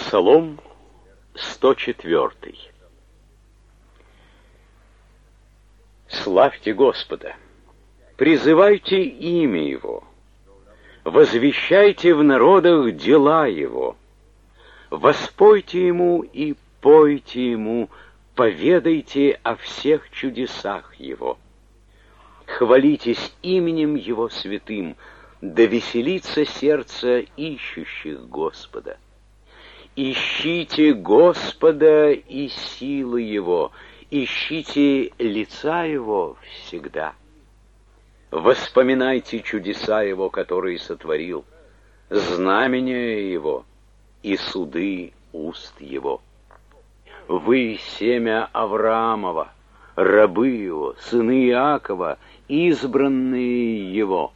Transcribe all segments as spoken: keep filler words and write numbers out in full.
Псалом сто четвёртый. Славьте Господа, призывайте имя Его, возвещайте в народах дела Его, воспойте Ему и пойте Ему, поведайте о всех чудесах Его. Хвалитесь именем Его святым, да веселится сердце ищущих Господа. Ищите Господа и силы Его, ищите лица Его всегда. Воспоминайте чудеса Его, которые сотворил, знамения Его и суды уст Его. Вы семя Авраамова, рабы Его, сыны Иакова, избранные Его.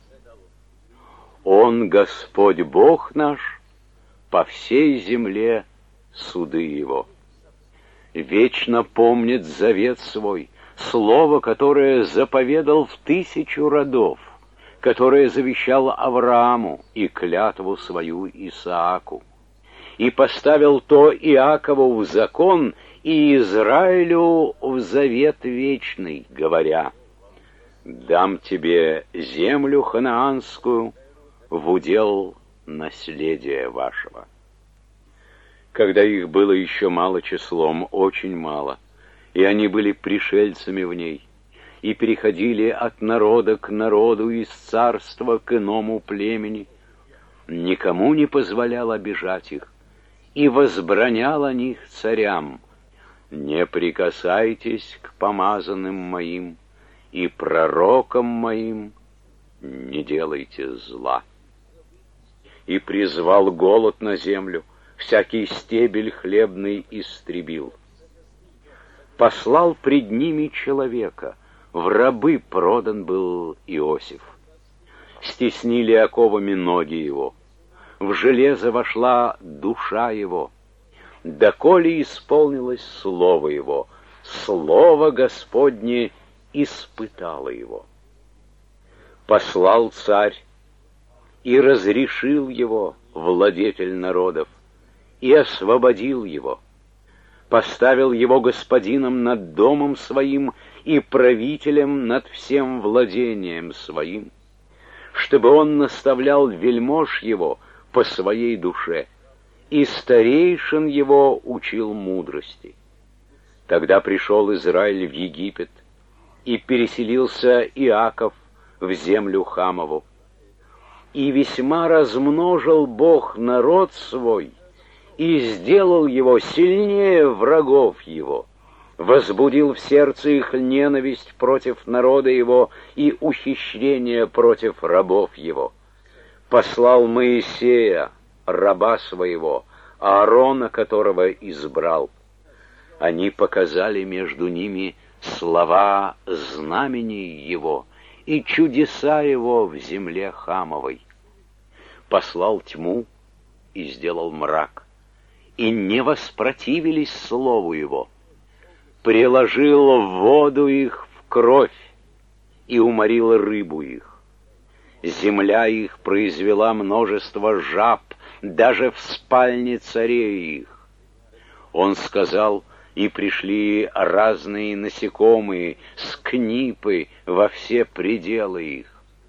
Он, Господь Бог наш, по всей земле суды Его. Вечно помнит завет свой, слово, которое заповедал в тысячу родов, которое завещал Аврааму и клятву свою Исааку, и поставил то Иакову в закон и Израилю в завет вечный, говоря: «Дам тебе землю ханаанскую в удел наследия вашего». Когда их было еще мало числом, очень мало, и они были пришельцами в ней, и переходили от народа к народу, из царства к иному племени, никому не позволял обижать их, и возбранял о них царям: «Не прикасайтесь к помазанным моим, и пророкам моим не делайте зла». И призвал голод на землю, всякий стебель хлебный истребил. Послал пред ними человека, в рабы продан был Иосиф. Стеснили оковами ноги его, в железо вошла душа его, доколе исполнилось слово его, слово Господне испытало его. Послал царь, и разрешил его владетель народов, и освободил его, поставил его господином над домом своим и правителем над всем владением своим, чтобы он наставлял вельмож его по своей душе, и старейшин его учил мудрости. Тогда пришел Израиль в Египет, и переселился Иаков в землю Хамову. И весьма размножил Бог народ свой, и сделал его сильнее врагов его, возбудил в сердце их ненависть против народа его и ухищрение против рабов его. Послал Моисея, раба своего, Аарона, которого избрал. Они показали между ними слова знамений его и чудеса его в земле Хамовой. Послал тьму и сделал мрак, и не воспротивились слову его. Приложил воду их в кровь и уморил рыбу их. Земля их произвела множество жаб, даже в спальне царей их. Он сказал, и пришли разные насекомые, скнипы во все пределы их.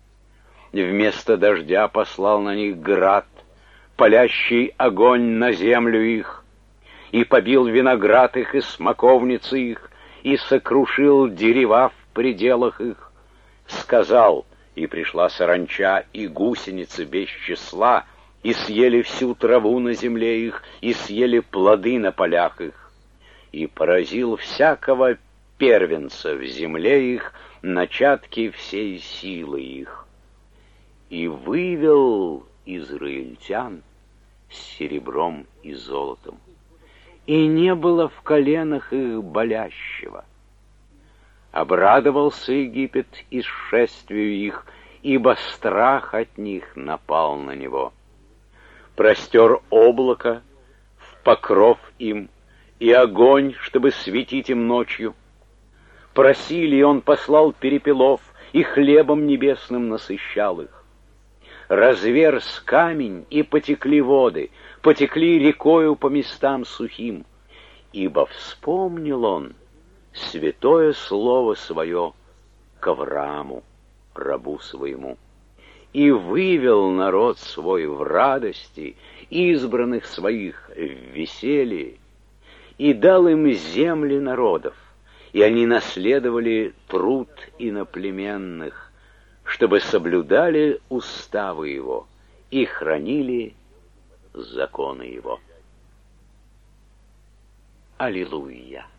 Вместо дождя послал на них град, палящий огонь на землю их, и побил виноград их и смоковницы их, и сокрушил дерева в пределах их. Сказал, и пришла саранча и гусеницы без числа, и съели всю траву на земле их, и съели плоды на полях их. И поразил всякого первенца в земле их, начатки всей силы их. И вывел израильтян с серебром и золотом, и не было в коленах их болящего. Обрадовался Египет исшествию их, ибо страх от них напал на него. Простер облако в покров им, и огонь, чтобы светить им ночью. Просили, и он послал перепелов, и хлебом небесным насыщал их. Разверз камень, и потекли воды, потекли рекою по местам сухим, ибо вспомнил он святое слово свое к Аврааму, рабу своему, и вывел народ свой в радости, избранных своих в веселье, и дал им земли народов, и они наследовали труд иноплеменных, чтобы соблюдали уставы его и хранили законы его. Аллилуйя!